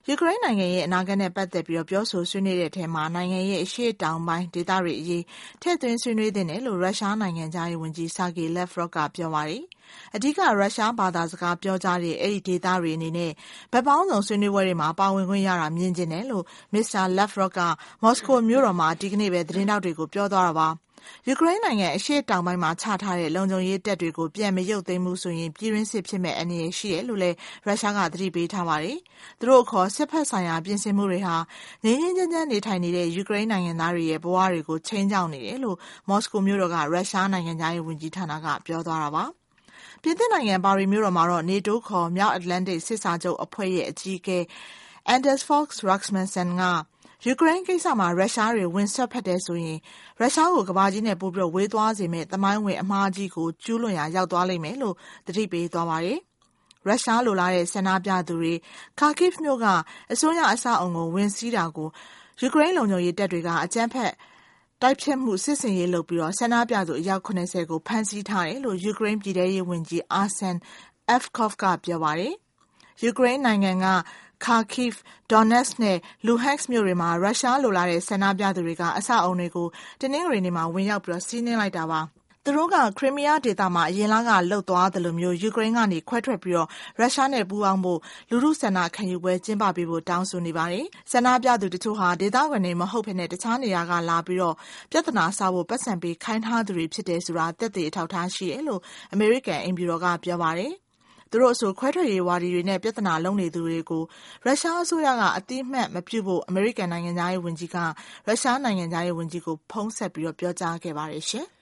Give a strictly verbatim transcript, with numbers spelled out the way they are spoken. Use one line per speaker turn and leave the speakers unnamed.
ယူကရိန်းနိုင်ငံရဲ့အနာဂတ်နဲ့ပတ်သက်ပြီးပြောဆိုဆွေးနွေးတဲ့အထဲမှာနိုင်ငံရဲ့အရှေ့တောင်ပိုင်းဒေသတွေအရေးထည့်သွင်းဆွေးနွေးသင့်တယ်လို့ရုရှားနိုင်ငံခြားရေးဝန်ကြီး Sergei Lavrov ကပြောပါတယ်။အဓိကရုရှားဘာသာစကားပြောကြားတဲ့အဲဒီဒေသတွေအနေနဲ့ဘက်ပေါင်းစုံဆွေးနွေးပွဲတွေမှာပါဝင်ခွင့်ရတာမြင်ချင်တယ်လို့ မစ္စတာ Lavrov ကမော်စကိုမြို့တော်မှာဒီကနေ့ပဲသတင်းထောက်တွေကိုပြောသွားတာပါ။ယူကရိန်းနိုင်ငံအရှေ့တောင်ပိုင်းမှာချထားတဲ့လုံခြုံရေးတပ်တွေကိုပြန်မရုပ်သိမ်းမှုဆိုရင်ပြည်တွင်းစစ်ဖြစ်မဲ့အနေရရှိတယ်လို့လည်းရုရှားကသတိပေးထားပါတယ်။သူတို့အခေါ်စစ်ဖက်ဆိုင်ရာပြင်ဆင်မှုတွေဟာငြိမ်းငြိမ်းချမ်းချမ်းနေထိုင်နေတဲ့ယူကရိန်းနိုင်ငံသားတွေရဲ့ဘဝတွေကိုချိန်ချောက်နေတယ်လို့မော်စကိုမြို့တော်ကရုရှားနိုင်ငံသားရေးဝန်ကြီးဌာနကပြောသွားတာပါ။ပြင်သစ်နိုင်ငံပါရီမြို့တော်မှာတော့ NATO ခေါ်မြောက်အတ္တလန္တိတ်စစ်စာချုပ်အဖွဲ့ရဲ့အကြီးအကဲ Anders Fogh Rasmussen ကယူကရိန်းကိစ္စမှာရုရှားတွေဝင်ဆွတ်ဖက်တယ်ဆိုရင်ရုရှားကိုကမ္ဘာကြီးနဲ့ပိုပြီးဝေးသွားစေမဲ့သမိုင်းဝင်အမှားကြီးကိုကျူးလွန်ရာရောက်သွားလိမ့်မယ်လို့သတိပေးသွားပါတယ်။ရုရှားလိုလားတဲ့ဆန္ဒပြသူတွေ Kharkiv မြို့ကအစိုးရအဆောက်အုံကိုဝင်စီးတာကိုယူကရိန်းလုံခြုံရေးတပ်တွေကအကြမ်းဖက်တိုက်ဖျက်မှုစစ်ဆင်ရေးလုပ်ပြီးဆန္ဒပြသူအယောက်၇၀ကိုဖမ်းဆီးထားတယ်လို့ယူကရိန်းပြည်ထဲရေးဝန်ကြီး Arsen Avakov ကပြောပါတယ်။ယူကရိန်းနိုင်ငံကKharkiv, Donetsk နဲ့ Luhansk မြို့တွေမှာရုရှားလိုလားတဲ့ဆန္ဒပြသူတွေကအဆောက်အုံတွေကိုတနင်္ဂနွေနေ့မှာဝင်ရောက်ပြီးစီးနင်းလိုက်တာပါ။သူတို့ကခရိုမီးယားဒေသမှာအရင်လကလှုပ်သွားသလိုမျိုးယူကရိန်းကနေခွဲထွက်ပြီးရုရှားနဲ့ပူးပေါင်းဖို့လူထုဆန္ဒခံယူပွဲကျင်းပပေးဖို့တောင်းဆိုနေပါတယ်။ဆန္ဒပြသူတချို့ဟာဒေသခံတွေမဟုတ်ဘဲနဲ့တခြားနေရာကလာပြီးပြဿနာစားဖို့ပတ်စံပေးခိုင်းထားသူတွေဖြစ်တယ်ဆိုတာသက်သေအထောက်ထားရှိတယ်လို့အမေရိကန်အိမ်ဖြူတော်ကပြောပါတယ်။သူတို့အဆိုခွဲထွက်ရေးဝါဒီတွေနဲ့ပြဿနာလုံးနေသူတွေကိုရုရှားအစိုးရကအတိအမှတ်မပြုဖို့အမေရိကန်နိုင်ငံသားရေးဝန်ကြီးကရုရှားနိုင်ငံသားရေးဝန်ကြီးကိုဖုန်းဆက်ပြီးပြောကြားခဲ့ပါတယ်ရှင်။